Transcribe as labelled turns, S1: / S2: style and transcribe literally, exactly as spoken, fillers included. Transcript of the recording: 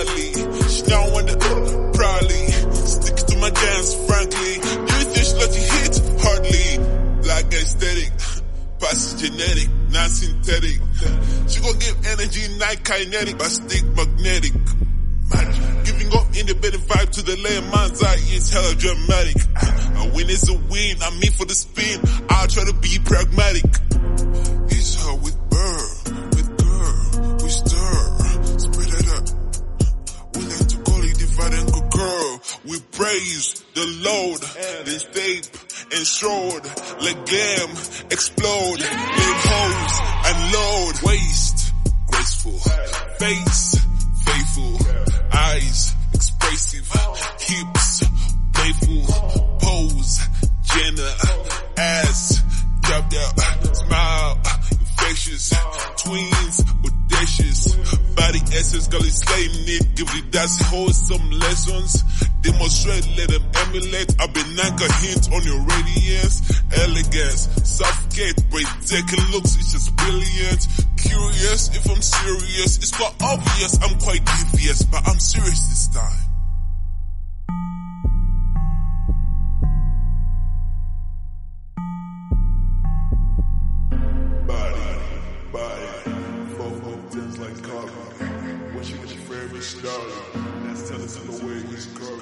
S1: godly. She don't want the uh, proudly. Stick to my dance, frankly. Do you think she let you hit? Hardly. Like aesthetic. Pass genetic, not synthetic. She gon' give energy, not kinetic, but stick magnetic. Magic. Giving up independent vibe to the lay man's eye is hella dramatic. A win is a win, I'm in for the spin. I'll try to be pragmatic. It's her with burr, with girl, with stir. Spread it up. We like to call it divide and conquer. We praise the Lord, then stape and shroud, let glam explode, let hose and load, waist graceful, face faithful, eyes expressive, hips playful, pose Jenna, ass dropped out, smile infectious, twins audacious, body essence girl is slaying it, give the dancing hoes some lessons, demonstrate, let them emulate, I've been anchor hint on your radiance, elegance, suffocate, breathtaking looks, it's just brilliant, curious if I'm serious, it's quite obvious, I'm quite devious, but I'm serious this time. Like coffee. What's your favorite style? That's telling us the way he's curvy.